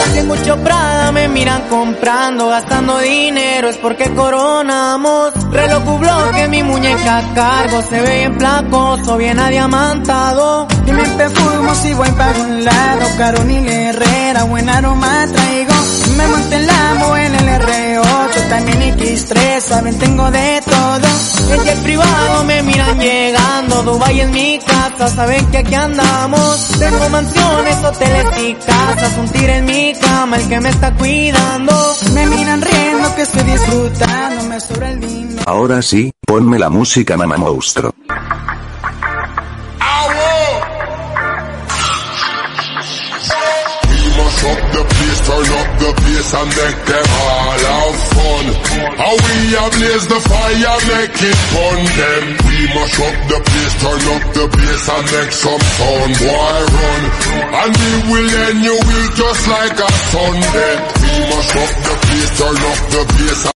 Si mucho Prada me miran comprando, gastando dinero es porque coronamos. Reloj Hublot que mi muñeca cargo, se ve bien placoso, bien adiamantado. Y mi perfumo si voy para un lado, Carolina Herrera, buen aroma traigo. Me monté el Lambo en el R8, también X3, saben tengo de todo. En jet privado me miran llegando, Dubai es mi casa, saben que aquí andamos. Tengo mansiones, hoteles y casas, un tigre en mi cama, el que me está cuidando. Me miran riendo que estoy disfrutando, me sobra el vino. Ahora sí, ponme la música, mamá monstruo. Up the place, turn up the bass and make them all have fun. How we ablaze the fire, make it fun then. We mash up the place, turn up the bass and make some sound, boy run. And we will end your week just like a Sunday. We mash up the place, turn up the bass.